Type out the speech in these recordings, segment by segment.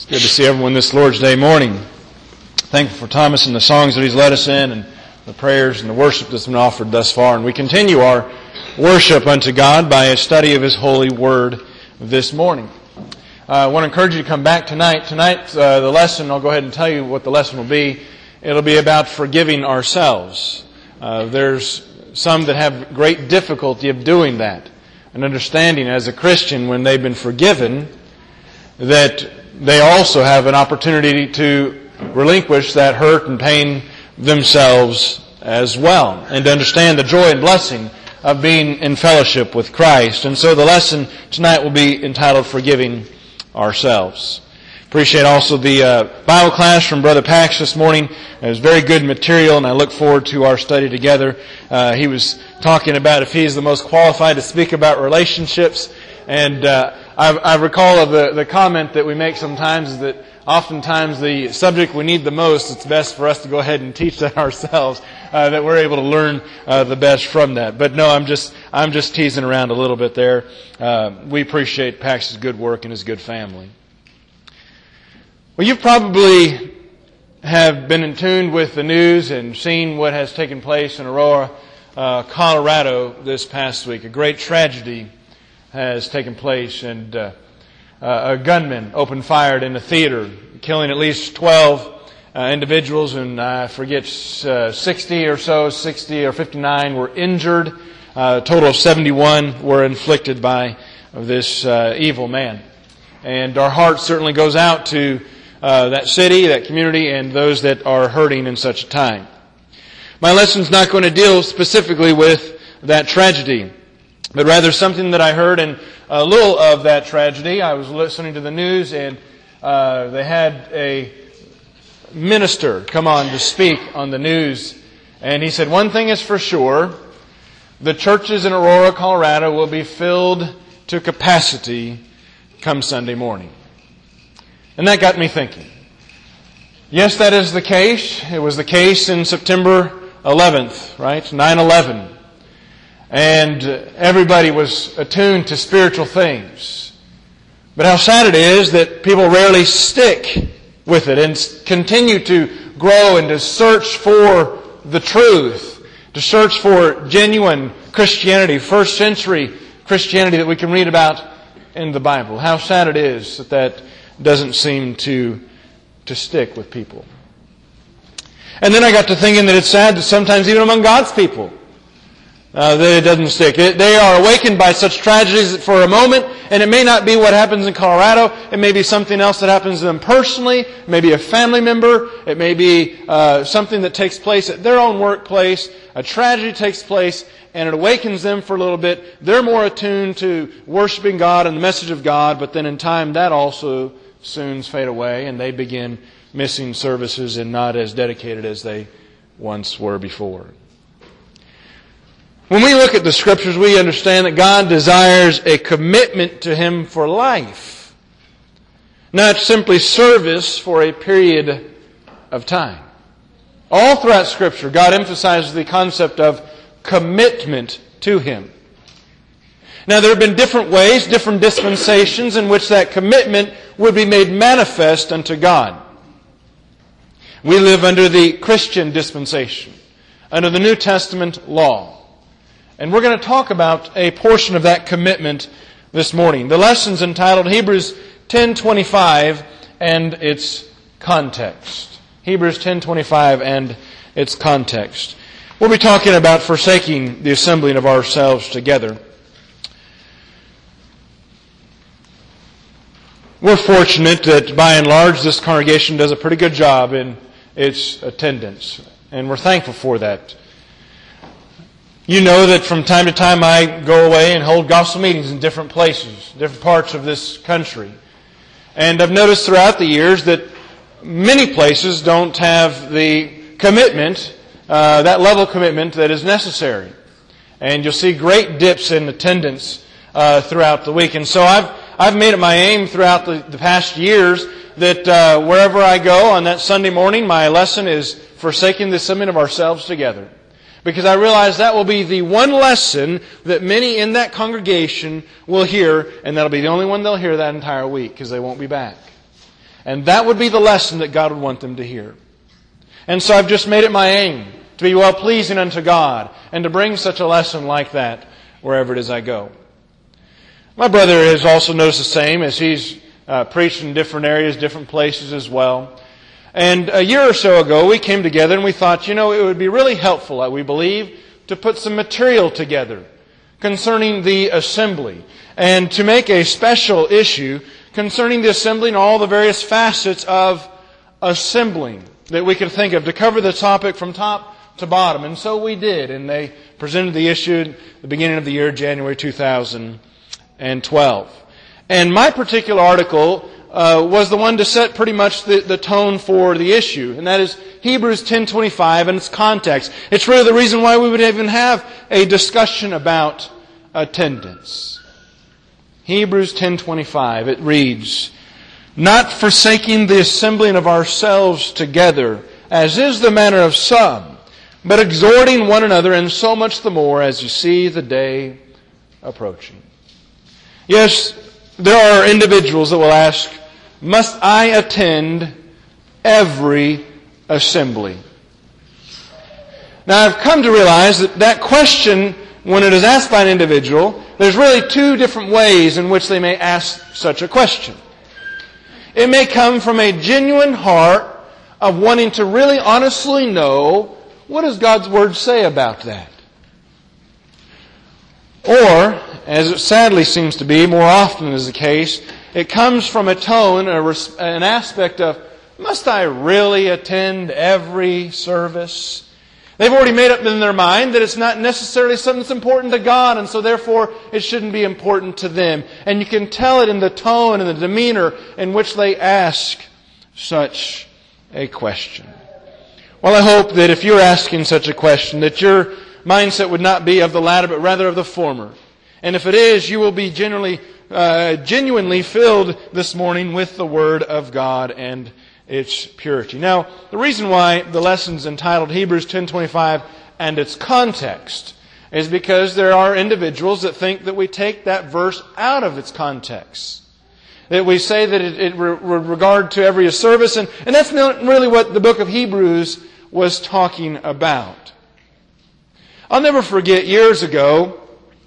It's good to see everyone this Lord's Day morning. Thankful for Thomas and the songs that he's led us in and the prayers and the worship that's been offered thus far. And we continue our worship unto God by a study of His holy Word this morning. I want to encourage you to come back tonight. Tonight, the lesson, I'll go ahead and tell you what the lesson will be. It'll be about forgiving ourselves. There's some that have great difficulty of doing that and understanding as a Christian when they've been forgiven that they also have an opportunity to relinquish that hurt and pain themselves as well, and to understand the joy and blessing of being in fellowship with Christ. And so the lesson tonight will be entitled Forgiving Ourselves. Appreciate also the Bible class from Brother Pax this morning. It was very good material, and I look forward to our study together. He was talking about if he's the most qualified to speak about relationships, and I recall of the comment that we make sometimes is that oftentimes the subject we need the most, it's best for us to go ahead and teach that ourselves, that we're able to learn the best from that. But no, I'm just teasing around a little bit there. We appreciate Pax's good work and his good family. Well, you probably have been in tune with the news and seen what has taken place in Aurora, Colorado this past week. A great tragedy has taken place, and a gunman opened fire in a theater, killing at least 12 individuals, and I forget 60 or 59 were injured. A total of 71 were inflicted by this evil man. And our heart certainly goes out to that city, that community, and those that are hurting in such a time. My lesson's not going to deal specifically with that tragedy, but rather something that I heard in a little of that tragedy. I was listening to the news, and they had a minister come on to speak on the news, and he said, one thing is for sure, the churches in Aurora, Colorado will be filled to capacity come Sunday morning. And that got me thinking. Yes, that is the case. It was the case in September 11th, right? 9/11. And everybody was attuned to spiritual things. But how sad it is that people rarely stick with it and continue to grow and to search for the truth, to search for genuine Christianity, first century Christianity that we can read about in the Bible. How sad it is that that doesn't seem to stick with people. And then I got to thinking that it's sad that sometimes even among God's people, that it doesn't stick. They are awakened by such tragedies for a moment, and it may not be what happens in Colorado. It may be something else that happens to them personally. It may be a family member. It may be something that takes place at their own workplace. A tragedy takes place, and it awakens them for a little bit. They're more attuned to worshiping God and the message of God, but then in time that also soon fade away, and they begin missing services and not as dedicated as they once were before. When we look at the Scriptures, we understand that God desires a commitment to Him for life, not simply service for a period of time. All throughout Scripture, God emphasizes the concept of commitment to Him. Now, there have been different ways, different dispensations in which that commitment would be made manifest unto God. We live under the Christian dispensation, under the New Testament law. And we're going to talk about a portion of that commitment this morning. The lesson's entitled Hebrews 10:25 and its context. Hebrews 10:25 and its context. We'll be talking about forsaking the assembling of ourselves together. We're fortunate that by and large this congregation does a pretty good job in its attendance, and we're thankful for that. You know that from time to time I go away and hold gospel meetings in different places, different parts of this country. And I've noticed throughout the years that many places don't have the commitment, that level of commitment that is necessary. And you'll see great dips in attendance throughout the week. And so I've made it my aim throughout the past years that wherever I go on that Sunday morning, my lesson is forsaking the assembling of ourselves together. Because I realize that will be the one lesson that many in that congregation will hear, and that'll be the only one they'll hear that entire week, because they won't be back. And that would be the lesson that God would want them to hear. And so I've just made it my aim to be well-pleasing unto God and to bring such a lesson like that wherever it is I go. My brother has also noticed the same as he's preached in different areas, different places as well. And a year or so ago, we came together and we thought, it would be really helpful, we believe, to put some material together concerning the assembly and to make a special issue concerning the assembly and all the various facets of assembling that we could think of to cover the topic from top to bottom. And so we did, and they presented the issue at the beginning of the year, January 2012. And my particular article was the one to set pretty much the tone for the issue, and that is Hebrews 10:25 and its context. It's really the reason why we would even have a discussion about attendance. Hebrews 10:25, it reads, "Not forsaking the assembling of ourselves together, as is the manner of some, but exhorting one another, and so much the more as you see the day approaching." Yes, there are individuals that will ask, must I attend every assembly? Now I've come to realize that question, when it is asked by an individual, there's really two different ways in which they may ask such a question. It may come from a genuine heart of wanting to really honestly know, what does God's Word say about that? Or, as it sadly seems to be, more often is the case, it comes from a tone, an aspect of, must I really attend every service? They've already made up in their mind that it's not necessarily something that's important to God, and so therefore it shouldn't be important to them. And you can tell it in the tone and the demeanor in which they ask such a question. Well, I hope that if you're asking such a question, that your mindset would not be of the latter, but rather of the former. And if it is, you will be genuinely filled this morning with the Word of God and its purity. Now, the reason why the lesson's entitled Hebrews 10:25 and its context is because there are individuals that think that we take that verse out of its context. That we say that it with regard to every service, and that's not really what the book of Hebrews was talking about. I'll never forget years ago,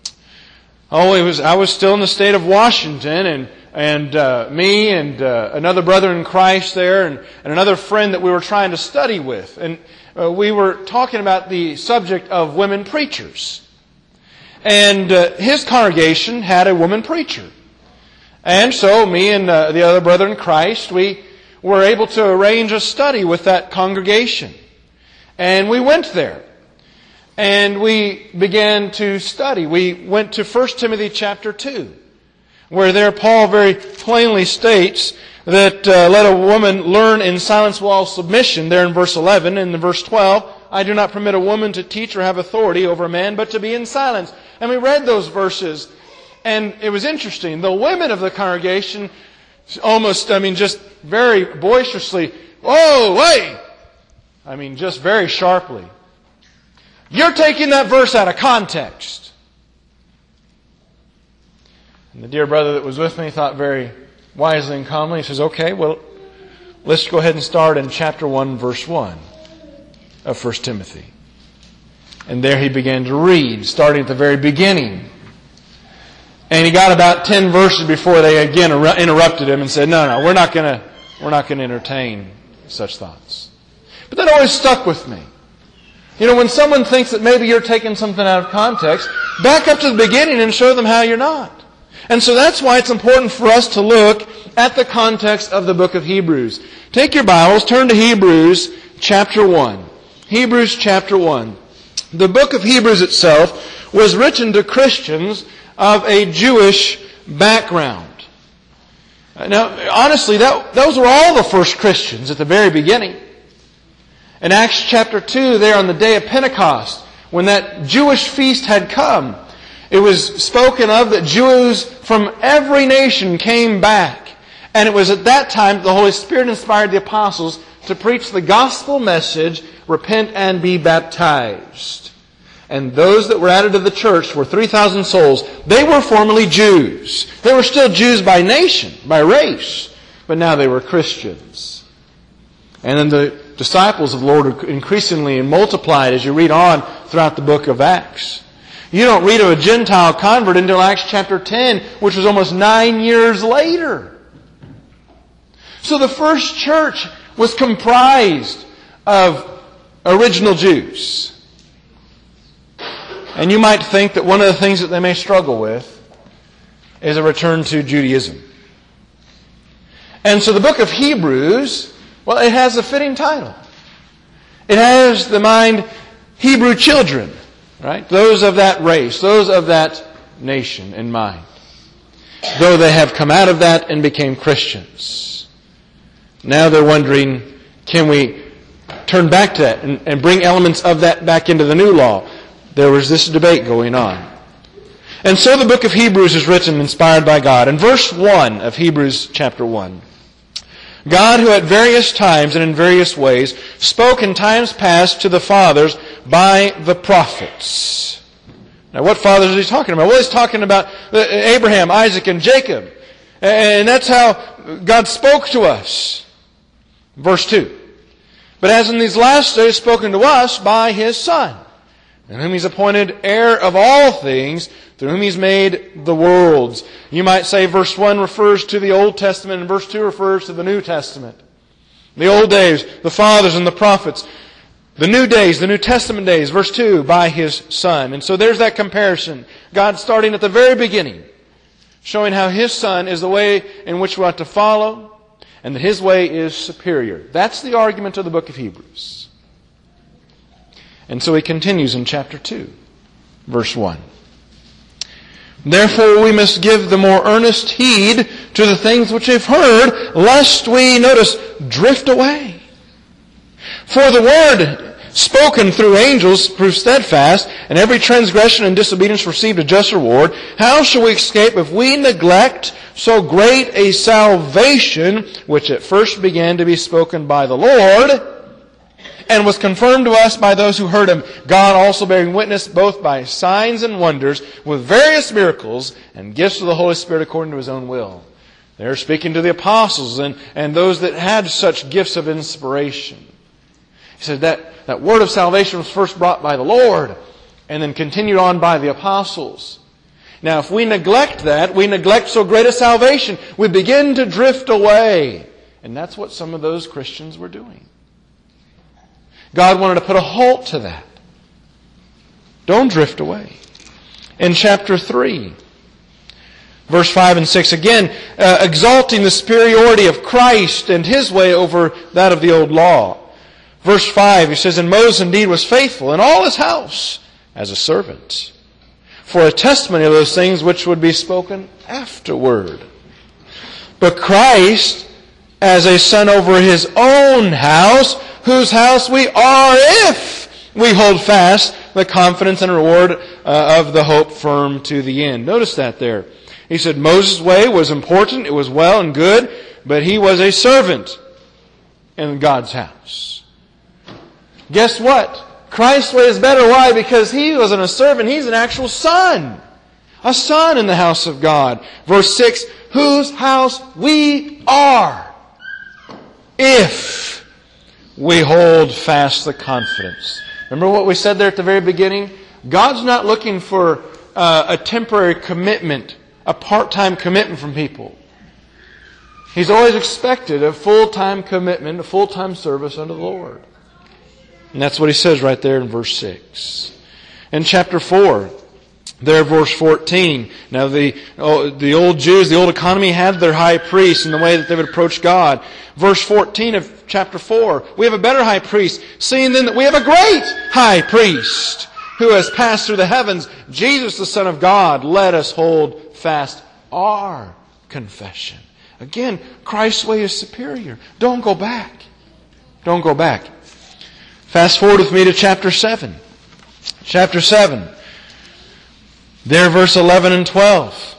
I was still in the state of Washington, and me and another brother in Christ there, and another friend that we were trying to study with, and we were talking about the subject of women preachers. And his congregation had a woman preacher. And so me and the other brother in Christ, we were able to arrange a study with that congregation. And we went there. And we began to study. We went to 1 Timothy chapter 2, where there Paul very plainly states that let a woman learn in silence while submission, there in verse 11. And in verse 12, I do not permit a woman to teach or have authority over a man, but to be in silence. And we read those verses, and it was interesting. The women of the congregation just very boisterously, "Whoa, wait!" Just very sharply. "You're taking that verse out of context." And the dear brother that was with me thought very wisely and calmly. He says, "Okay, well, let's go ahead and start in chapter 1, verse 1 of 1 Timothy. And there he began to read, starting at the very beginning. And he got about 10 verses before they again interrupted him and said, No, we're not going to entertain such thoughts." But that always stuck with me. When someone thinks that maybe you're taking something out of context, back up to the beginning and show them how you're not. And so that's why it's important for us to look at the context of the book of Hebrews. Take your Bibles, turn to Hebrews chapter 1. Hebrews chapter 1. The book of Hebrews itself was written to Christians of a Jewish background. Now, honestly, those were all the first Christians at the very beginning. In Acts chapter 2, there on the day of Pentecost, when that Jewish feast had come, it was spoken of that Jews from every nation came back. And it was at that time that the Holy Spirit inspired the apostles to preach the gospel message, repent and be baptized. And those that were added to the church were 3,000 souls. They were formerly Jews. They were still Jews by nation, by race. but now they were Christians. And then the disciples of the Lord increasingly multiplied as you read on throughout the book of Acts. You don't read of a Gentile convert until Acts chapter 10, which was almost 9 years later. So the first church was comprised of original Jews. And you might think that one of the things that they may struggle with is a return to Judaism. And so the book of Hebrews, well, it has a fitting title. It has the mind Hebrew children, right? Those of that race, those of that nation in mind. Though they have come out of that and became Christians. Now they're wondering, can we turn back to that and bring elements of that back into the new law? There was this debate going on. And so the book of Hebrews is written, inspired by God. In verse 1 of Hebrews chapter 1, God, who at various times and in various ways spoke in times past to the fathers by the prophets. Now what fathers is he talking about? Well, he's talking about Abraham, Isaac, and Jacob. And that's how God spoke to us. Verse 2. But as in these last days spoken to us by His Son, in whom He's appointed heir of all things, through whom He's made the worlds. You might say verse 1 refers to the Old Testament and verse 2 refers to the New Testament. The old days, the fathers and the prophets. The new days, the New Testament days, verse 2, by His Son. And so there's that comparison. God starting at the very beginning, showing how His Son is the way in which we ought to follow, and that His way is superior. That's the argument of the book of Hebrews. And so he continues in chapter 2, verse 1. Therefore we must give the more earnest heed to the things which we've heard, lest we, notice, drift away. For the word spoken through angels proved steadfast, and every transgression and disobedience received a just reward. How shall we escape if we neglect so great a salvation, which at first began to be spoken by the Lord, and was confirmed to us by those who heard Him, God also bearing witness both by signs and wonders, with various miracles and gifts of the Holy Spirit according to His own will. They're speaking to the apostles and those that had such gifts of inspiration. He said that word of salvation was first brought by the Lord and then continued on by the apostles. Now if we neglect that, we neglect so great a salvation, we begin to drift away. And that's what some of those Christians were doing. God wanted to put a halt to that. Don't drift away. In chapter 3, verse 5 and 6, again, exalting the superiority of Christ and His way over that of the old law. Verse 5, he says, And Moses indeed was faithful in all his house as a servant, for a testimony of those things which would be spoken afterward. But Christ, as a son over His own house, whose house we are if we hold fast the confidence and reward of the hope firm to the end. Notice that there. He said Moses' way was important, it was well and good, but he was a servant in God's house. Guess what? Christ's way is better. Why? Because he wasn't a servant, he's an actual son. A son in the house of God. Verse 6, whose house we are if we hold fast the confidence. Remember what we said there at the very beginning? God's not looking for a temporary commitment, a part-time commitment from people. He's always expected a full-time commitment, a full-time service unto the Lord. And that's what He says right there in verse 6. In chapter 4, there, verse 14. Now the old Jews, the old economy had their high priest in the way that they would approach God. Verse 14 of chapter 4. We have a better high priest, seeing then that we have a great high priest who has passed through the heavens, Jesus the Son of God. Let us hold fast our confession. Again, Christ's way is superior. Don't go back. Don't go back. Fast forward with me to chapter 7. Chapter 7. There, verse 11 and 12.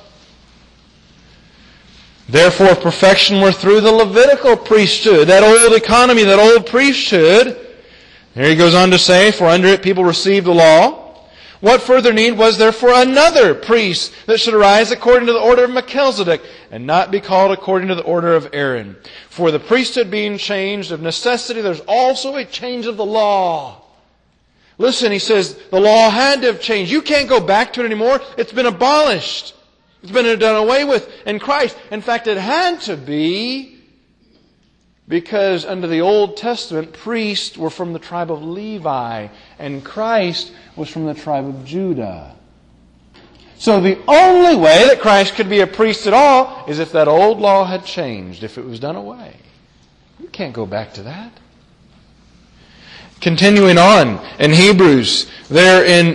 Therefore, perfection were through the Levitical priesthood, that old economy, that old priesthood. Here he goes on to say, for under it people received the law, What further need was there for another priest that should arise according to the order of Melchizedek, and not be called according to the order of Aaron? For the priesthood being changed, of necessity there's also a change of the law. Listen, he says, the law had to have changed. You can't go back to it anymore. It's been abolished. It's been done away with in Christ. In fact, it had to be because under the Old Testament, priests were from the tribe of Levi, and Christ was from the tribe of Judah. So the only way that Christ could be a priest at all is if that old law had changed, if it was done away. You can't go back to that. Continuing on in Hebrews, there in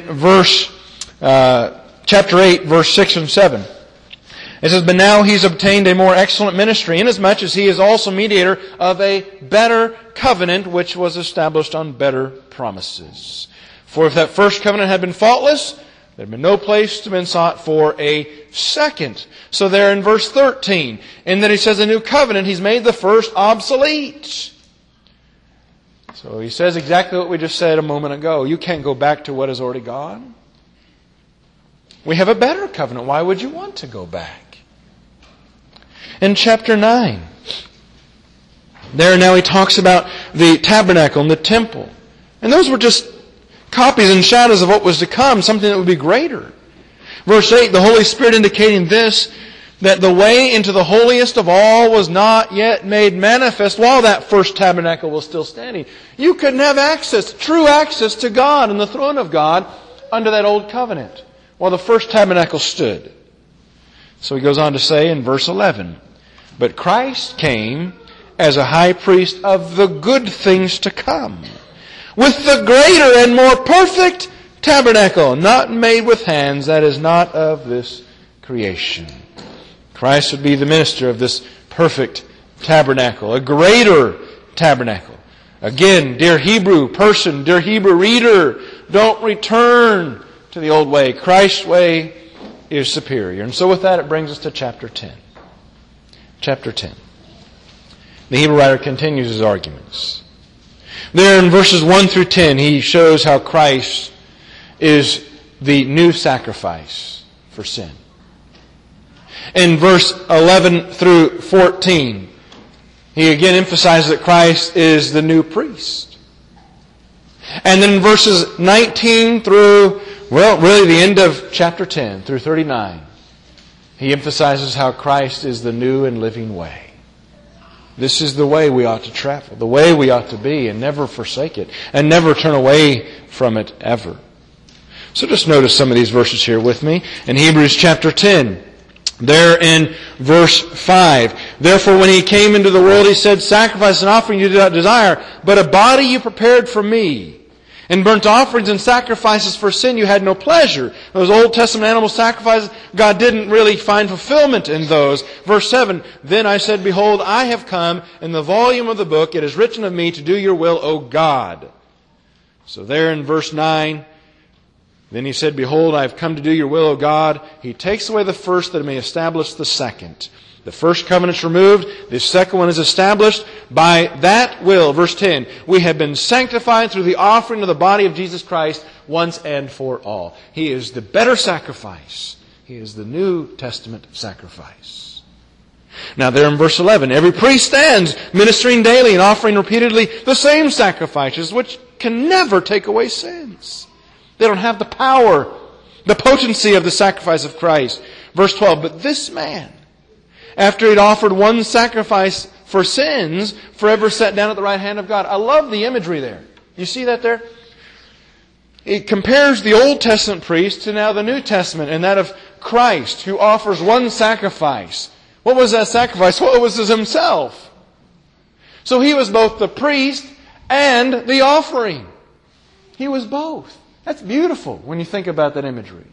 chapter 8, verse 6 and 7. It says, "But now he's obtained a more excellent ministry, inasmuch as he is also mediator of a better covenant, which was established on better promises. For if that first covenant had been faultless, there had been no place to be sought for a second." So there in verse 13, in that he says a new covenant, he's made the first obsolete. So he says exactly what we just said a moment ago. You can't go back to what is already gone. We have a better covenant. Why would you want to go back? In chapter 9, there now he talks about the tabernacle and the temple. And those were just copies and shadows of what was to come, something that would be greater. Verse 8, the Holy Spirit indicating this, that the way into the holiest of all was not yet made manifest while that first tabernacle was still standing. You couldn't have access, true access to God and the throne of God under that old covenant while the first tabernacle stood. So he goes on to say in verse 11, "But Christ came as a high priest of the good things to come, with the greater and more perfect tabernacle, not made with hands, that is not of this creation." Christ would be the minister of this perfect tabernacle, a greater tabernacle. Again, dear Hebrew person, dear Hebrew reader, don't return to the old way. Christ's way is superior. And so with that, it brings us to chapter 10. Chapter 10. The Hebrew writer continues his arguments. There in verses 1 through 10, he shows how Christ is the new sacrifice for sin. In verse 11 through 14, he again emphasizes that Christ is the new priest. And then in verses 19 through, really the end of chapter 10 through 39, he emphasizes how Christ is the new and living way. This is the way we ought to travel, the way we ought to be, and never forsake it, and never turn away from it ever. So just notice some of these verses here with me. In Hebrews chapter 10, there in verse 5, "Therefore when he came into the world, he said, Sacrifice and offering you do not desire, but a body you prepared for me. In burnt offerings and sacrifices for sin you had no pleasure." Those Old Testament animal sacrifices, God didn't really find fulfillment in those. Verse 7, "Then I said, Behold, I have come. In the volume of the book it is written of me to do your will, O God." So there in verse 9, "Then he said, Behold, I have come to do your will, O God." He takes away the first that he may establish the second. The first covenant's removed. The second one is established by that will. Verse 10, "We have been sanctified through the offering of the body of Jesus Christ once and for all." He is the better sacrifice. He is the New Testament sacrifice. Now there in verse 11, "Every priest stands ministering daily and offering repeatedly the same sacrifices, which can never take away sins." They don't have the power, the potency of the sacrifice of Christ. Verse 12, "But this man, after he'd offered one sacrifice for sins, forever sat down at the right hand of God." I love the imagery there. You see that there? It compares the Old Testament priest to now the New Testament, and that of Christ, who offers one sacrifice. What was that sacrifice? Well, it was himself. So he was both the priest and the offering. He was both. That's beautiful when you think about that imagery.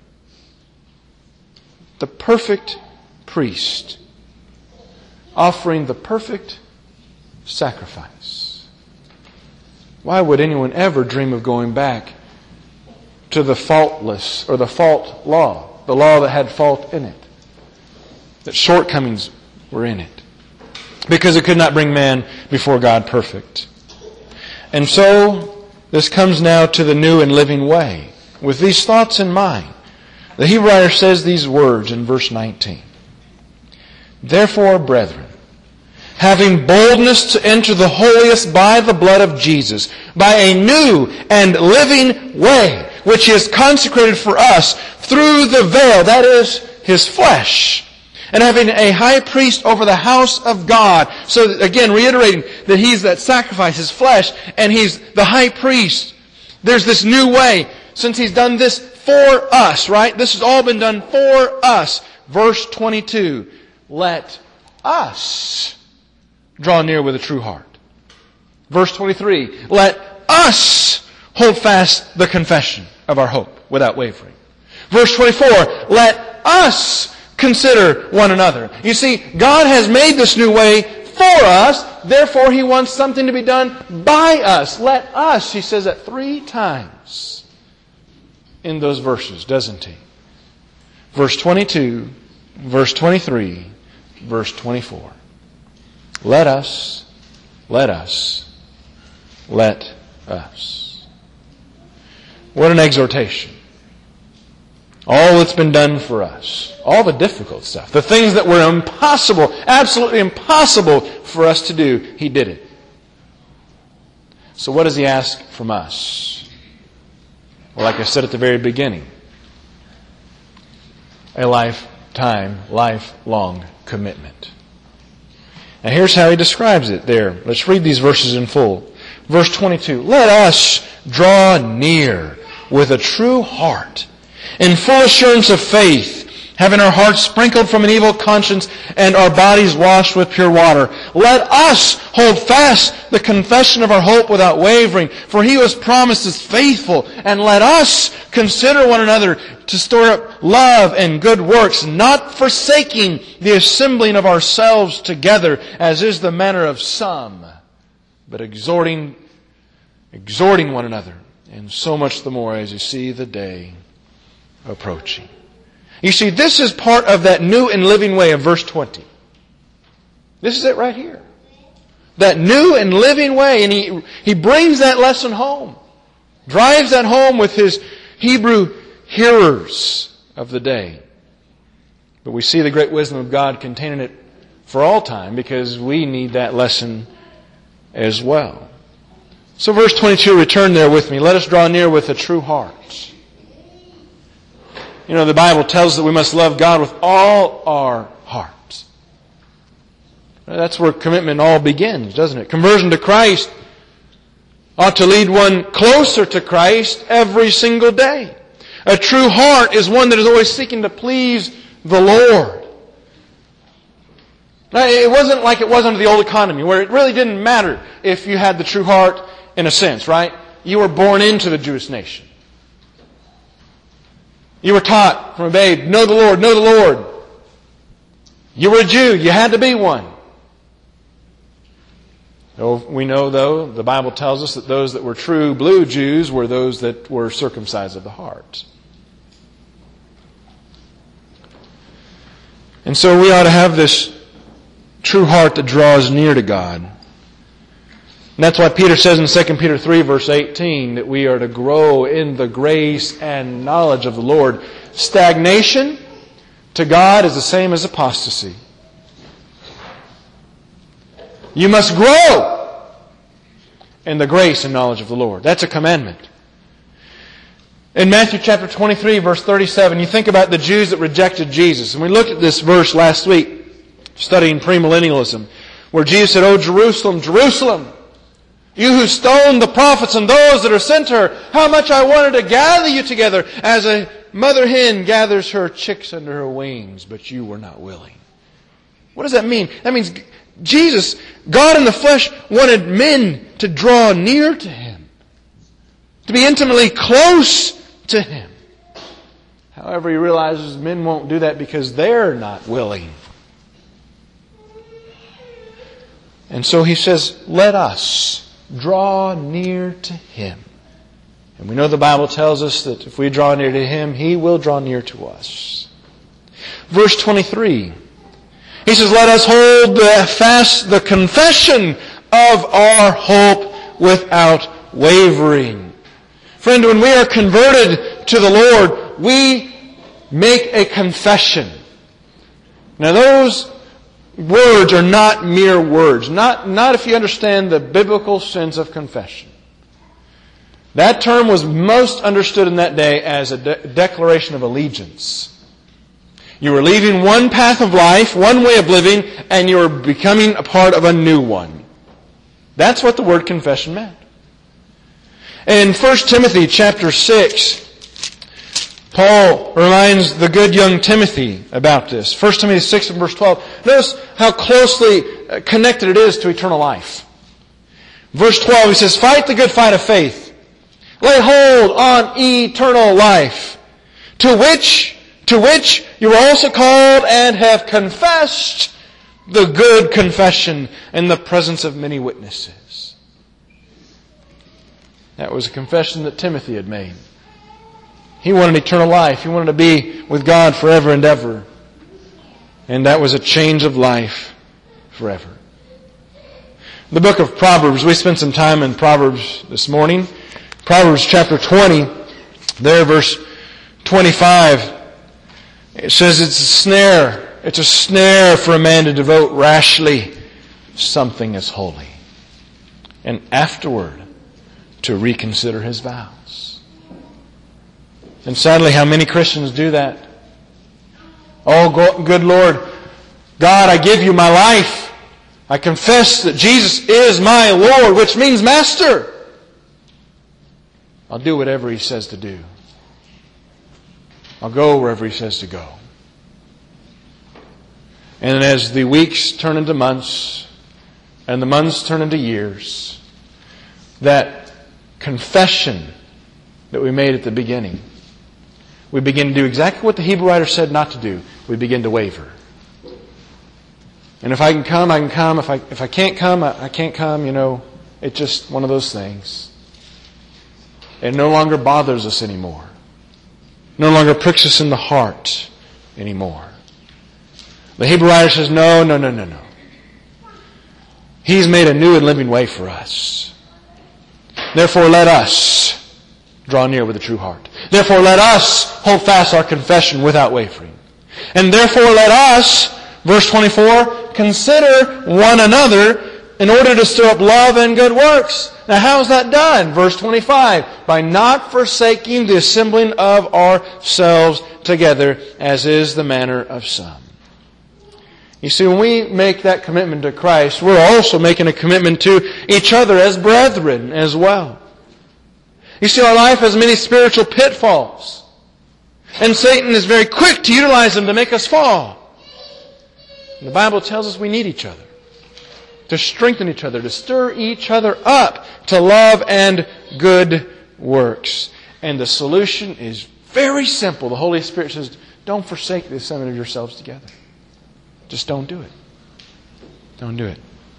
The perfect priest offering the perfect sacrifice. Why would anyone ever dream of going back to the faultless or the fault law, the law that had fault in it, that shortcomings were in it? Because it could not bring man before God perfect. And so this comes now to the new and living way. with these thoughts in mind, the Hebrew writer says these words in verse 19. Therefore, brethren, having boldness to enter the holiest by the blood of Jesus, by a new and living way, which He has consecrated for us through the veil, that is, His flesh, and having a high priest over the house of God. So again, reiterating that He's that sacrifice, His flesh, and He's the high priest. There's this new way, since He's done this for us, right? This has all been done for us. Verse 22, let us draw near with a true heart. Verse 23, let us hold fast the confession of our hope without wavering. Verse 24, let us consider one another. You see, God has made this new way for us, therefore He wants something to be done by us. Let us, He says that 3 times in those verses, doesn't He? Verse 22, verse 23, verse 24. Let us, let us, let us. What an exhortation. All that's been done for us. All the difficult stuff. The things that were impossible, absolutely impossible for us to do, He did it. So what does He ask from us? Well, like I said at the very beginning, a lifelong commitment. Now here's how He describes it there. Let's read these verses in full. Verse 22, let us draw near with a true heart, in full assurance of faith, having our hearts sprinkled from an evil conscience and our bodies washed with pure water. Let us hold fast the confession of our hope without wavering, for He who has promised is faithful. And let us consider one another to store up love and good works, not forsaking the assembling of ourselves together, as is the manner of some, but exhorting one another, and so much the more as you see the day approaching. You see, this is part of that new and living way of verse 20. This is it right here. That new and living way. And he brings that lesson home. Drives that home with his Hebrew hearers of the day. But we see the great wisdom of God containing it for all time, because we need that lesson as well. So verse 22, return there with me. Let us draw near with a true heart. You know, the Bible tells us that we must love God with all our hearts. That's where commitment all begins, doesn't it? Conversion to Christ ought to lead one closer to Christ every single day. A true heart is one that is always seeking to please the Lord. Now, it wasn't like it was under the old economy, where it really didn't matter if you had the true heart in a sense, right? You were born into the Jewish nation. You were taught from a babe, know the Lord, know the Lord. You were a Jew, you had to be one. We know, though, the Bible tells us that those that were true blue Jews were those that were circumcised of the heart. And so we ought to have this true heart that draws near to God. And that's why Peter says in 2 Peter 3, verse 18, that we are to grow in the grace and knowledge of the Lord. Stagnation to God is the same as apostasy. You must grow in the grace and knowledge of the Lord. That's a commandment. In Matthew chapter 23, verse 37, you think about the Jews that rejected Jesus. And we looked at this verse last week, studying premillennialism, where Jesus said, "O Jerusalem, Jerusalem, you who stoned the prophets and those that are sent to her, how much I wanted to gather you together as a mother hen gathers her chicks under her wings, but you were not willing." What does that mean? That means Jesus, God in the flesh, wanted men to draw near to Him, to be intimately close to Him. However, He realizes men won't do that because they're not willing. And so He says, let us draw near to Him. And we know the Bible tells us that if we draw near to Him, He will draw near to us. Verse 23, He says, let us hold fast the confession of our hope without wavering. Friend, when we are converted to the Lord, we make a confession. Now those words are not mere words. Not if you understand the biblical sense of confession. That term was most understood in that day as a declaration of allegiance. You were leaving one path of life, one way of living, and you were becoming a part of a new one. That's what the word confession meant. In 1 Timothy chapter 6, Paul reminds the good young Timothy about this. 1 Timothy 6 and verse 12. Notice how closely connected it is to eternal life. Verse 12, he says, "Fight the good fight of faith. Lay hold on eternal life, to which you are also called and have confessed the good confession in the presence of many witnesses." That was a confession that Timothy had made. He wanted eternal life. He wanted to be with God forever and ever. And that was a change of life forever. The book of Proverbs, we spent some time in Proverbs this morning. Proverbs chapter 20, there verse 25. It says it's a snare. It's a snare for a man to devote rashly something as holy, and afterward to reconsider his vows. And sadly, how many Christians do that? Oh, good Lord, God, I give you my life. I confess that Jesus is my Lord, which means Master. I'll do whatever He says to do. I'll go wherever He says to go. And as the weeks turn into months, and the months turn into years, that confession that we made at the beginning, we begin to do exactly what the Hebrew writer said not to do. We begin to waver. And if I can come, I can come. If I can't come, I can't come. It's just one of those things. It no longer bothers us anymore. No longer pricks us in the heart anymore. The Hebrew writer says, no. He's made a new and living way for us. Therefore, let us draw near with a true heart. Therefore, let us hold fast our confession without wavering. And therefore, let us, verse 24, consider one another in order to stir up love and good works. Now, how is that done? Verse 25, by not forsaking the assembling of ourselves together, as is the manner of some. You see, when we make that commitment to Christ, we're also making a commitment to each other as brethren as well. You see, our life has many spiritual pitfalls. And Satan is very quick to utilize them to make us fall. And the Bible tells us we need each other, to strengthen each other, to stir each other up to love and good works. And the solution is very simple. The Holy Spirit says, don't forsake the assembling of yourselves together. Just don't do it. Don't do it.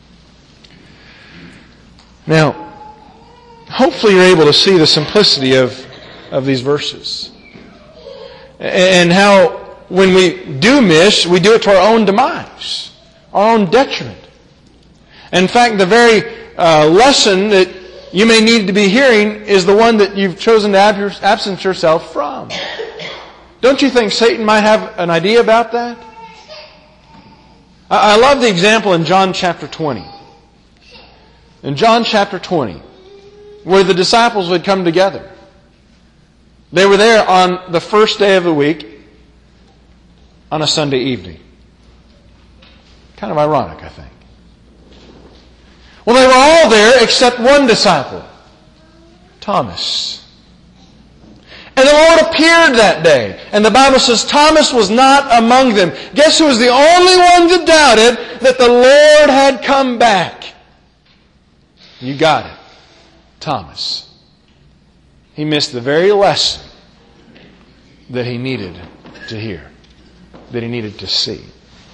Now, hopefully you're able to see the simplicity of these verses. And how when we do miss, we do it to our own demise, our own detriment. In fact, the very lesson that you may need to be hearing is the one that you've chosen to absence yourself from. Don't you think Satan might have an idea about that? I love the example in John chapter 20. In John chapter 20, where the disciples would come together. They were there on the first day of the week, on a Sunday evening. Kind of ironic, I think. Well, they were all there except one disciple, Thomas. And the Lord appeared that day. And the Bible says Thomas was not among them. Guess who was the only one that doubted that the Lord had come back? You got it. Thomas. He missed the very lesson that he needed to hear, that he needed to see.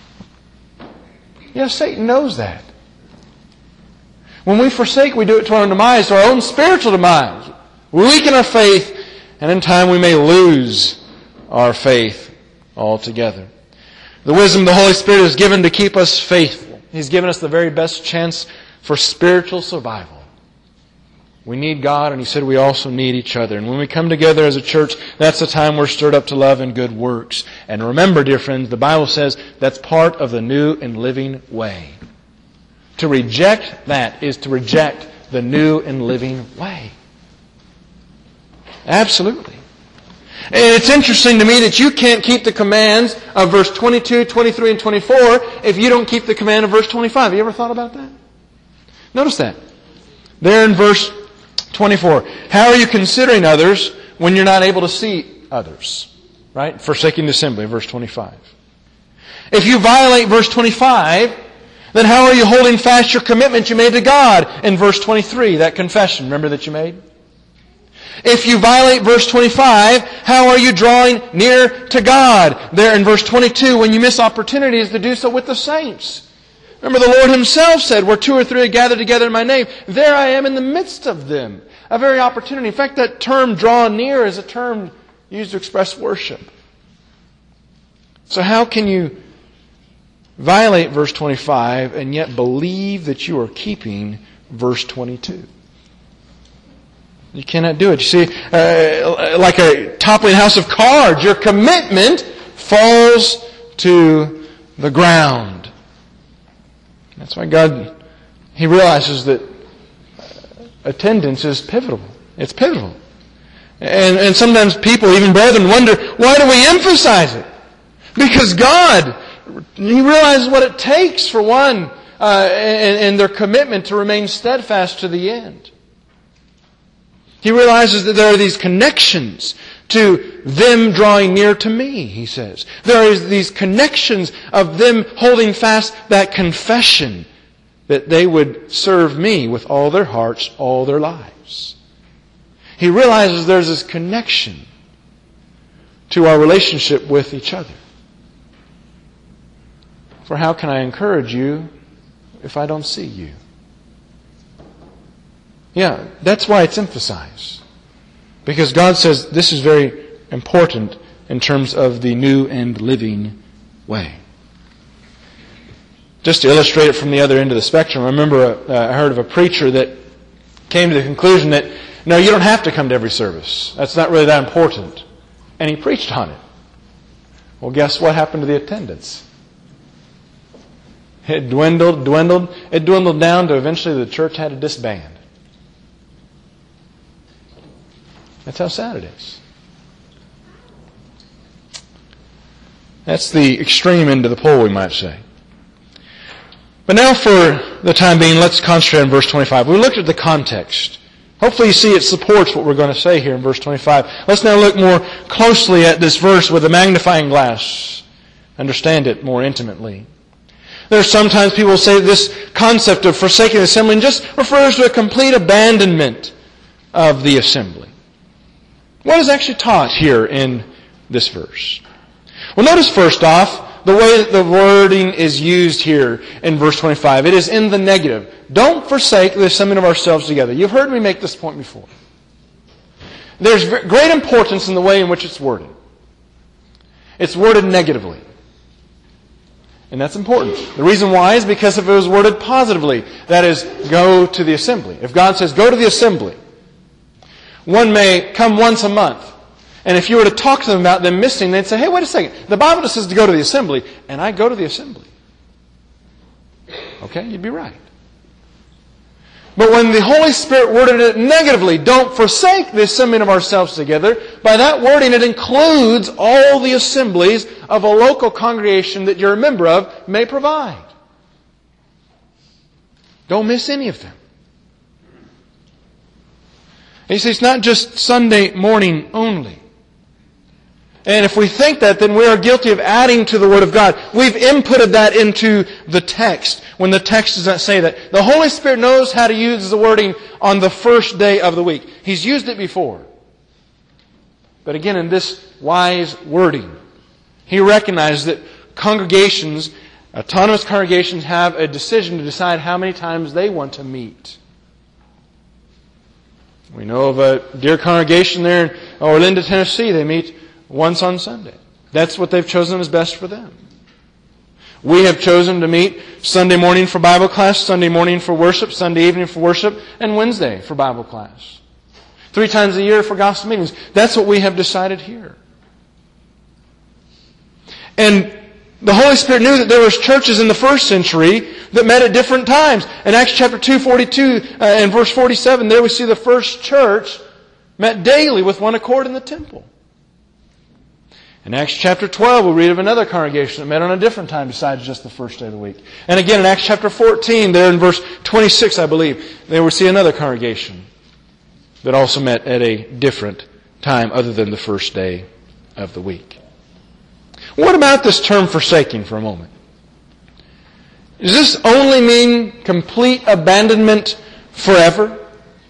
Satan knows that. When we forsake, we do it to our own demise, to our own spiritual demise. We weaken our faith, and in time we may lose our faith altogether. The wisdom of the Holy Spirit is given to keep us faithful. He's given us the very best chance for spiritual survival. We need God, and He said we also need each other. And when we come together as a church, that's the time we're stirred up to love and good works. And remember, dear friends, the Bible says that's part of the new and living way. To reject that is to reject the new and living way. Absolutely. And it's interesting to me that you can't keep the commands of verse 22, 23, and 24 if you don't keep the command of verse 25. Have you ever thought about that? Notice that. There in verse 24. How are you considering others when you're not able to see others? Right? Forsaking the assembly, verse 25. If you violate verse 25, then how are you holding fast your commitment you made to God in verse 23, that confession, remember, that you made? If you violate verse 25, how are you drawing near to God? There in verse 22, when you miss opportunities to do so with the saints. Remember, the Lord Himself said, where two or three are gathered together in My name, there I am in the midst of them. A very opportunity. In fact, that term, draw near, is a term used to express worship. So how can you violate verse 25 and yet believe that you are keeping verse 22? You cannot do it. You see, like a toppling house of cards, your commitment falls to the ground. That's why God, He realizes that attendance is pivotal. It's pivotal. And sometimes people, even brethren, wonder, why do we emphasize it? Because God, He realizes what it takes for one and their commitment to remain steadfast to the end. He realizes that there are these connections to them drawing near to Me, He says. There is these connections of them holding fast that confession that they would serve Me with all their hearts, all their lives. He realizes there's this connection to our relationship with each other. For how can I encourage you if I don't see you? Yeah, that's why it's emphasized. Because God says this is very important in terms of the new and living way. Just to illustrate it from the other end of the spectrum, I remember I heard of a preacher that came to the conclusion that, no, you don't have to come to every service. That's not really that important. And he preached on it. Well, guess what happened to the attendance? It dwindled. It dwindled down to eventually the church had to disband. That's how sad it is. That's the extreme end of the pole, we might say. But now for the time being, let's concentrate on verse 25. We looked at the context. Hopefully you see it supports what we're going to say here in verse 25. Let's now look more closely at this verse with a magnifying glass. Understand it more intimately. There are sometimes people who say this concept of forsaking the assembly just refers to a complete abandonment of the assembly. What is actually taught here in this verse? Well, notice first off the way that the wording is used here in verse 25. It is in the negative. Don't forsake the assembling of ourselves together. You've heard me make this point before. There's great importance in the way in which it's worded. It's worded negatively. And that's important. The reason why is because if it was worded positively, that is, go to the assembly. If God says, go to the assembly, one may come once a month. And if you were to talk to them about them missing, they'd say, hey, wait a second. The Bible just says to go to the assembly, and I go to the assembly. Okay, you'd be right. But when the Holy Spirit worded it negatively, don't forsake the assembling of ourselves together, by that wording it includes all the assemblies of a local congregation that you're a member of may provide. Don't miss any of them. And you see, it's not just Sunday morning only. And if we think that, then we are guilty of adding to the Word of God. We've inputted that into the text when the text does not say that. The Holy Spirit knows how to use the wording on the first day of the week. He's used it before. But again, in this wise wording, He recognizes that congregations, autonomous congregations, have a decision to decide how many times they want to meet. We know of a dear congregation there in Orlinda, Tennessee. They meet once on Sunday. That's what they've chosen as best for them. We have chosen to meet Sunday morning for Bible class, Sunday morning for worship, Sunday evening for worship, and Wednesday for Bible class. 3 times a year for gospel meetings. That's what we have decided here. And the Holy Spirit knew that there was churches in the first century that met at different times. In Acts chapter 2, 42 and verse 47, there we see the first church met daily with one accord in the temple. In Acts chapter 12, we read of another congregation that met on a different time besides just the first day of the week. And again, in Acts chapter 14, there in verse 26, I believe, there we see another congregation that also met at a different time other than the first day of the week. What about this term forsaking for a moment? Does this only mean complete abandonment forever?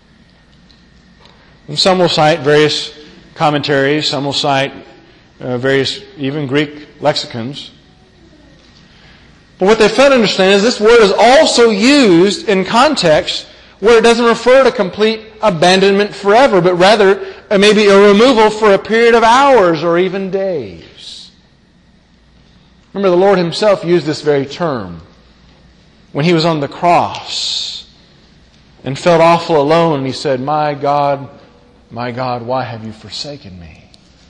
And some will cite various commentaries, some will cite various, even Greek lexicons. But what they fail to understand is this word is also used in context where it doesn't refer to complete abandonment forever, but rather maybe a removal for a period of hours or even days. Remember, the Lord Himself used this very term when He was on the cross and felt awful alone. He said, my God, why have you forsaken me?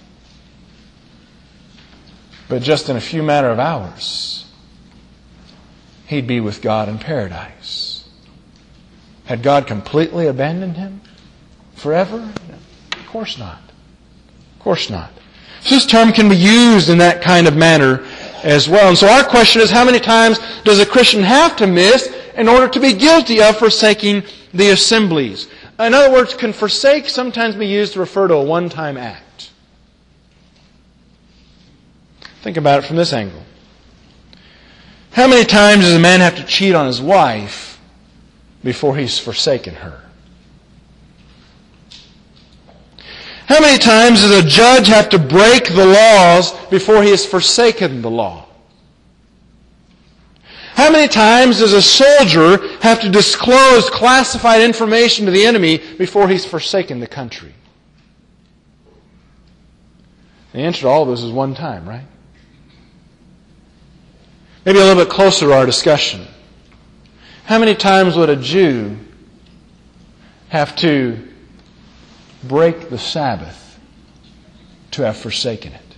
But just in a few matter of hours, He'd be with God in paradise. Had God completely abandoned Him forever? No, of course not. Of course not. So this term can be used in that kind of manner as well. And so our question is, how many times does a Christian have to miss in order to be guilty of forsaking the assemblies? In other words, can forsake sometimes be used to refer to a one-time act? Think about it from this angle. How many times does a man have to cheat on his wife before he's forsaken her? How many times does a judge have to break the laws before he has forsaken the law? How many times does a soldier have to disclose classified information to the enemy before he's forsaken the country? The answer to all of this is one time, right? Maybe a little bit closer to our discussion. How many times would a Jew have to break the Sabbath to have forsaken it?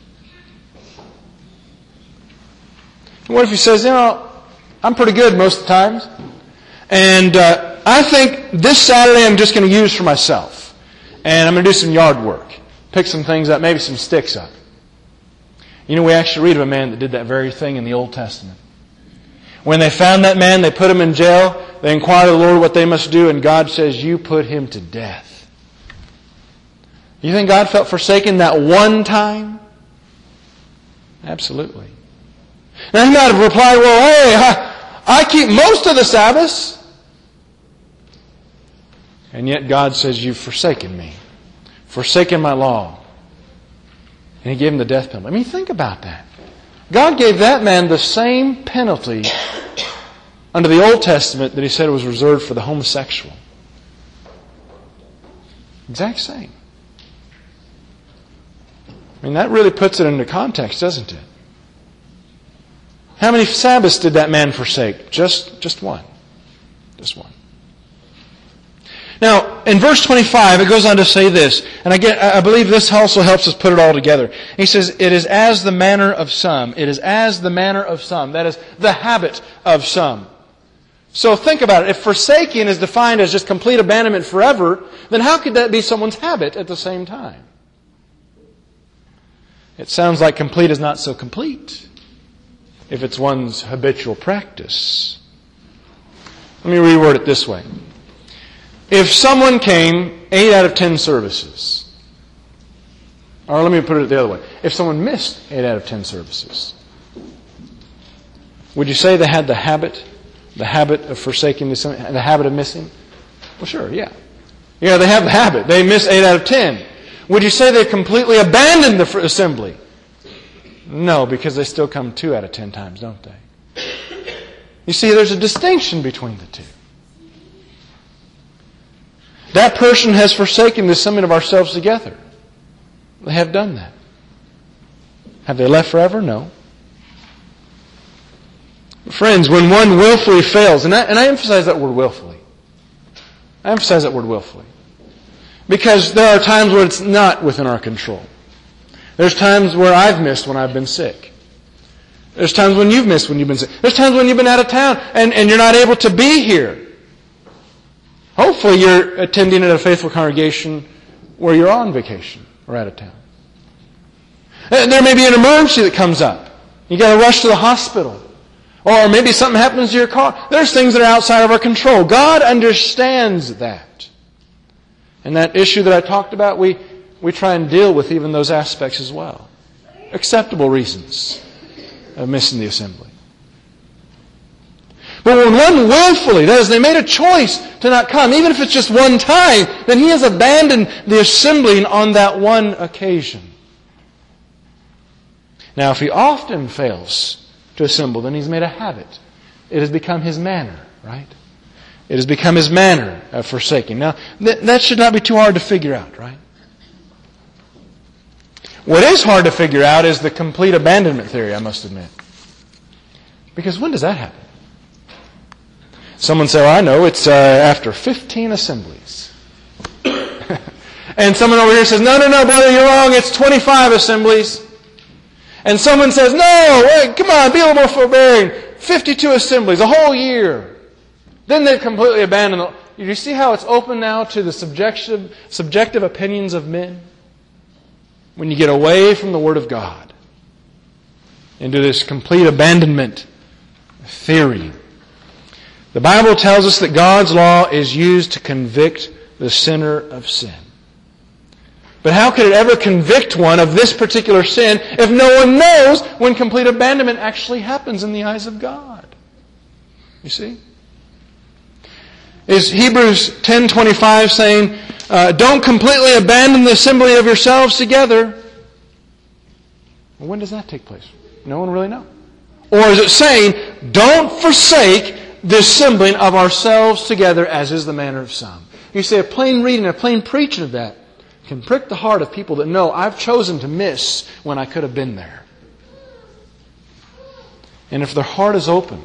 And what if he says, I'm pretty good most of the times, and I think this Saturday I'm just going to use for myself, and I'm going to do some yard work, pick some things up, maybe some sticks up. We actually read of a man that did that very thing in the Old Testament. When they found that man, they put him in jail. They inquired of the Lord what they must do, and God says, you put him to death. You think God felt forsaken that one time? Absolutely. Now he might have replied, I keep most of the Sabbaths. And yet God says, you've forsaken me, forsaken my law. And He gave him the death penalty. I mean, think about that. God gave that man the same penalty under the Old Testament that He said was reserved for the homosexual. Exact same. I mean, that really puts it into context, doesn't it? How many Sabbaths did that man forsake? Just one. Just one. Now, in verse 25, it goes on to say this, and I believe this also helps us put it all together. He says, it is as the manner of some. It is as the manner of some. That is the habit of some. So think about it. If forsaking is defined as just complete abandonment forever, then how could that be someone's habit at the same time? It sounds like complete is not so complete if it's one's habitual practice. Let me reword it this way. If someone came 8 out of 10 services, or let me put it the other way. If someone missed 8 out of 10 services, would you say they had the habit of forsaking, the habit of missing? Well, sure, yeah. Yeah, they have the habit. They miss 8 out of 10. Would you say they completely abandoned the assembly? No, because they still come 2 out of 10 times, don't they? You see, there's a distinction between the two. That person has forsaken the assembling of ourselves together. They have done that. Have they left forever? No. Friends, when one willfully fails, and I emphasize that word willfully. I emphasize that word willfully. Because there are times where it's not within our control. There's times where I've missed when I've been sick. There's times when you've missed when you've been sick. There's times when you've been out of town and you're not able to be here. Hopefully you're attending at a faithful congregation where you're on vacation or out of town. There may be an emergency that comes up. You got to rush to the hospital. Or maybe something happens to your car. There's things that are outside of our control. God understands that. And that issue that I talked about, we try and deal with even those aspects as well. Acceptable reasons of missing the assembly. But when one willfully, that is, they made a choice to not come, even if it's just one time, then he has abandoned the assembling on that one occasion. Now, if he often fails to assemble, then he's made a habit. It has become his manner, right? It has become his manner of forsaking. Now, that should not be too hard to figure out, right? What is hard to figure out is the complete abandonment theory, I must admit. Because when does that happen? Someone say, well, I know, it's after 15 assemblies. And someone over here says, no, brother, you're wrong, it's 25 assemblies. And someone says, no, wait, come on, be a little more forbearing. 52 assemblies, a whole year. Then they've completely abandoned it. Do you see how it's open now to the subjective opinions of men? When you get away from the Word of God into this complete abandonment theory. The Bible tells us that God's law is used to convict the sinner of sin. But how could it ever convict one of this particular sin if no one knows when complete abandonment actually happens in the eyes of God? You see? Is Hebrews 10:25 saying, don't completely abandon the assembly of yourselves together? Well, when does that take place? No one really knows. Or is it saying, don't forsake the assembling of ourselves together as is the manner of some? You say a plain reading, a plain preaching of that can prick the heart of people that know I've chosen to miss when I could have been there. And if their heart is open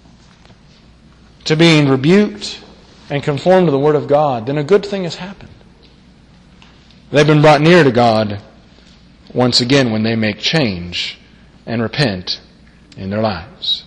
to being rebuked and conformed to the Word of God, then a good thing has happened. They've been brought near to God once again when they make change and repent in their lives.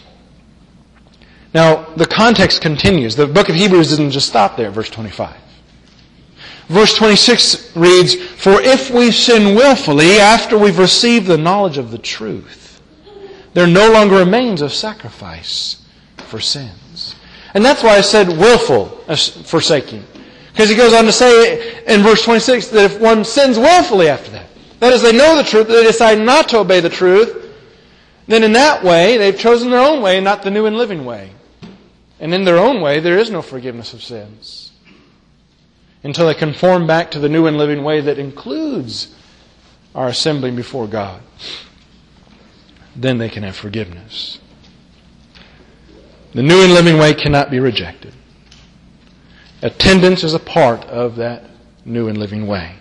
Now, the context continues. The book of Hebrews doesn't just stop there at verse 25. Verse 26 reads, for if we sin willfully after we've received the knowledge of the truth, there no longer remains a sacrifice for sins. And that's why I said willful forsaking. Because he goes on to say in verse 26 that if one sins willfully after that, that is, they know the truth, they decide not to obey the truth, then in that way they've chosen their own way, not the new and living way. And in their own way, there is no forgiveness of sins until they conform back to the new and living way that includes our assembling before God. Then they can have forgiveness. The new and living way cannot be rejected. Attendance is a part of that new and living way.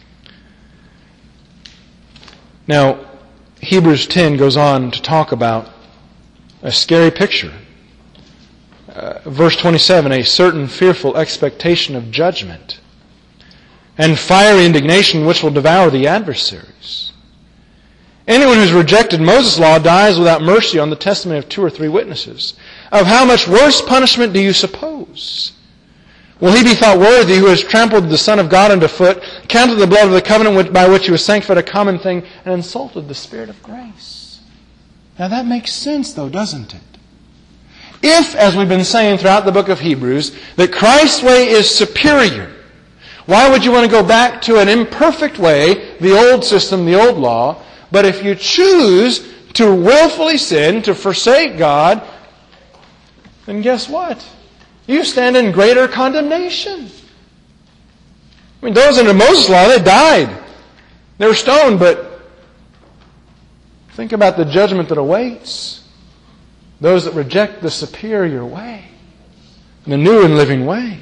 Now, Hebrews 10 goes on to talk about a scary picture. Verse 27, a certain fearful expectation of judgment and fiery indignation which will devour the adversaries. Anyone who's rejected Moses' law dies without mercy on the testimony of 2 or 3 witnesses. Of how much worse punishment do you suppose? Will he be thought worthy who has trampled the Son of God underfoot, counted the blood of the covenant by which he was sanctified a common thing, and insulted the Spirit of grace? Now that makes sense though, doesn't it? If, as we've been saying throughout the book of Hebrews, that Christ's way is superior, why would you want to go back to an imperfect way, the old system, the old law? But if you choose to willfully sin, to forsake God, then guess what? You stand in greater condemnation. I mean, those under Moses' law, they died. They were stoned, but think about the judgment that awaits those that reject the superior way, the new and living way.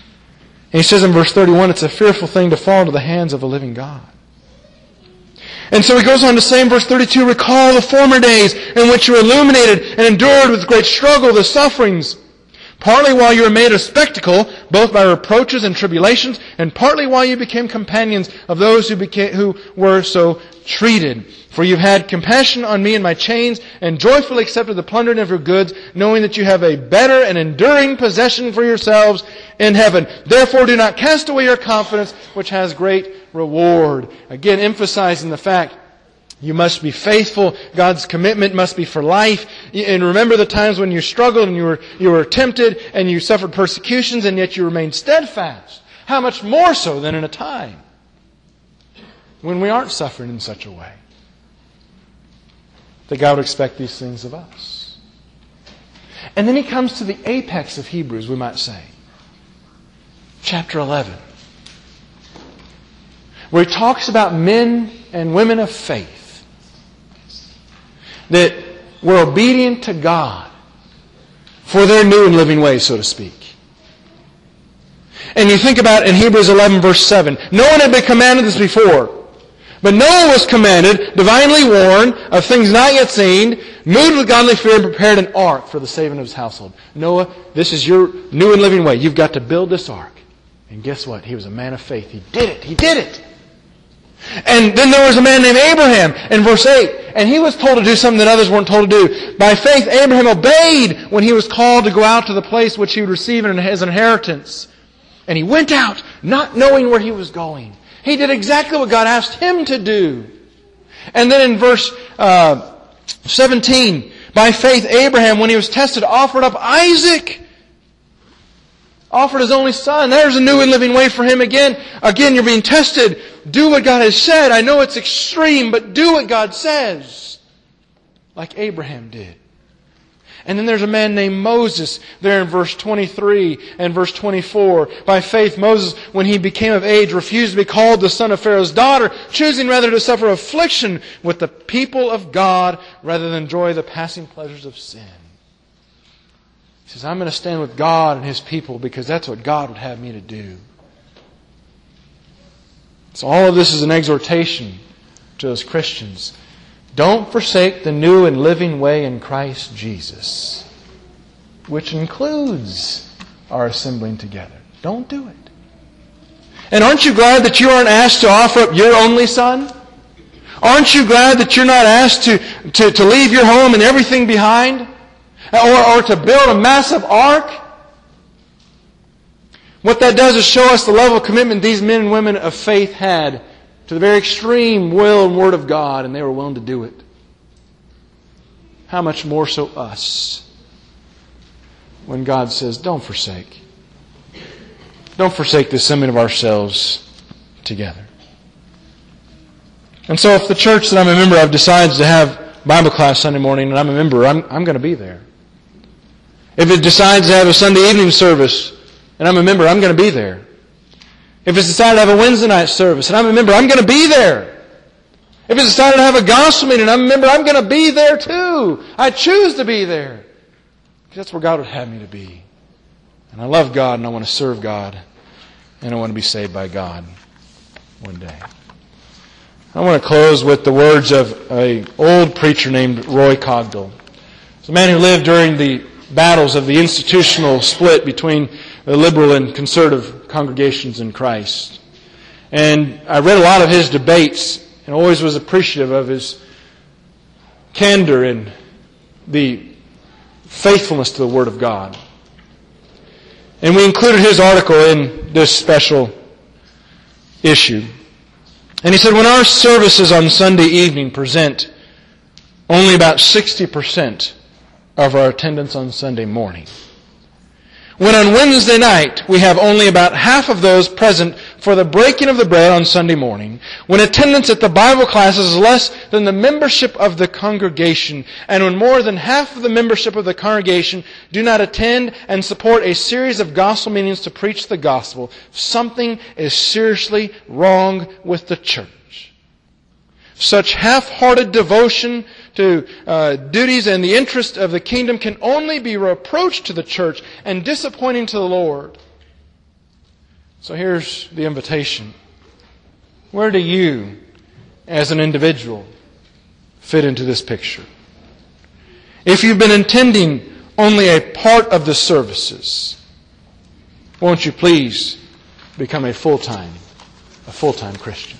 And he says in verse 31, it's a fearful thing to fall into the hands of a living God. And so he goes on to say in verse 32, recall the former days in which you were illuminated and endured with great struggle the sufferings, partly while you were made a spectacle, both by reproaches and tribulations, and partly while you became companions of those who were so treated. For you've had compassion on me in my chains, and joyfully accepted the plundering of your goods, knowing that you have a better and enduring possession for yourselves in heaven. Therefore do not cast away your confidence, which has great reward. Again, emphasizing the fact you must be faithful. God's commitment must be for life. And remember the times when you struggled and you were tempted and you suffered persecutions, and yet you remained steadfast. How much more so than in a time when we aren't suffering in such a way that God would expect these things of us. And then he comes to the apex of Hebrews, we might say. Chapter 11. Where he talks about men and women of faith that were obedient to God for their new and living ways, so to speak. And you think about in Hebrews 11 verse 7, no one had been commanded this before, but Noah was commanded, divinely warned of things not yet seen, moved with godly fear, and prepared an ark for the saving of his household. Noah, this is your new and living way. You've got to build this ark. And guess what? He was a man of faith. He did it. He did it. And then there was a man named Abraham in verse 8. And he was told to do something that others weren't told to do. By faith, Abraham obeyed when he was called to go out to the place which he would receive as an inheritance. And he went out not knowing where he was going. He did exactly what God asked him to do. And then in verse 17, by faith, Abraham, when he was tested, offered up Isaac. Offered his only son. There's a new and living way for him again. Again, you're being tested. Do what God has said. I know it's extreme, but do what God says. Like Abraham did. And then there's a man named Moses there in verse 23 and verse 24. By faith, Moses, when he became of age, refused to be called the son of Pharaoh's daughter, choosing rather to suffer affliction with the people of God rather than enjoy the passing pleasures of sin. He says, I'm going to stand with God and His people because that's what God would have me to do. So all of this is an exhortation to us Christians. Don't forsake the new and living way in Christ Jesus, which includes our assembling together. Don't do it. And aren't you glad that you aren't asked to offer up your only son? Aren't you glad that you're not asked to leave your home and everything behind? Or to build a massive ark? What that does is show us the level of commitment these men and women of faith had to the very extreme will and word of God, and they were willing to do it. How much more so us when God says, don't forsake. Don't forsake the assembling of ourselves together. And so if the church that I'm a member of decides to have Bible class Sunday morning and I'm a member, I'm going to be there. If it decides to have a Sunday evening service and I'm a member, I'm going to be there. If it's decided to have a Wednesday night service and I'm a member, I'm going to be there. If it's decided to have a gospel meeting and I'm a member, I'm going to be there too. I choose to be there. Because that's where God would have me to be. And I love God and I want to serve God. And I want to be saved by God one day. I want to close with the words of an old preacher named Roy Cogdill. He's a man who lived during the battles of the institutional split between the liberal and conservative congregations in Christ. And I read a lot of his debates and always was appreciative of his candor and the faithfulness to the Word of God. And we included his article in this special issue. And he said, when our services on Sunday evening present only about 60% of our attendance on Sunday morning, when on Wednesday night we have only about half of those present for the breaking of the bread on Sunday morning, when attendance at the Bible classes is less than the membership of the congregation, and when more than half of the membership of the congregation do not attend and support a series of gospel meetings to preach the gospel, something is seriously wrong with the church. Such half-hearted devotion to duties and the interest of the kingdom can only be a reproach to the church and disappointing to the Lord. So here's the invitation. Where do you as an individual fit into this picture? If you've been attending only a part of the services, won't you please become a full-time Christian?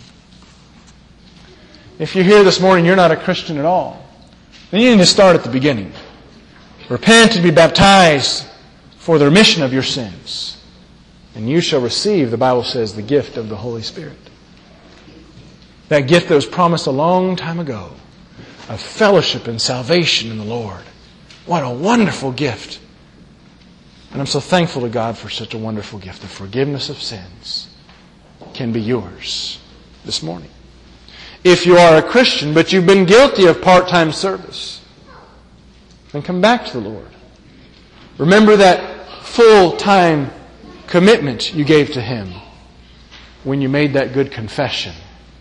If you're here this morning, you're not a Christian at all, then you need to start at the beginning. Repent and be baptized for the remission of your sins. And you shall receive, the Bible says, the gift of the Holy Spirit. That gift that was promised a long time ago of fellowship and salvation in the Lord. What a wonderful gift. And I'm so thankful to God for such a wonderful gift. The forgiveness of sins can be yours this morning. If you are a Christian, but you've been guilty of part-time service, then come back to the Lord. Remember that full-time commitment you gave to Him when you made that good confession.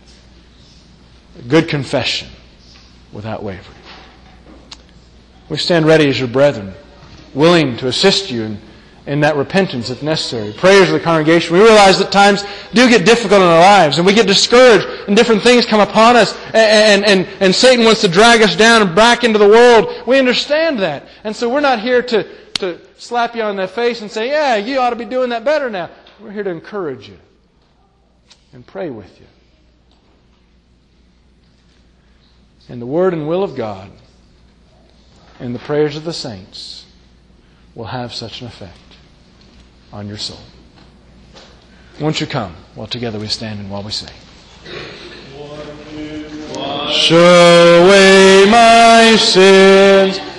A good confession without wavering. We stand ready as your brethren, willing to assist you in that repentance if necessary. Prayers of the congregation. We realize that times do get difficult in our lives and we get discouraged and different things come upon us and Satan wants to drag us down and back into the world. We understand that. And so we're not here to slap you on the face and say, yeah, you ought to be doing that better now. We're here to encourage you and pray with you. And the Word and will of God and the prayers of the saints will have such an effect on your soul. Won't you come while together we stand and while we sing? Wash away my sins.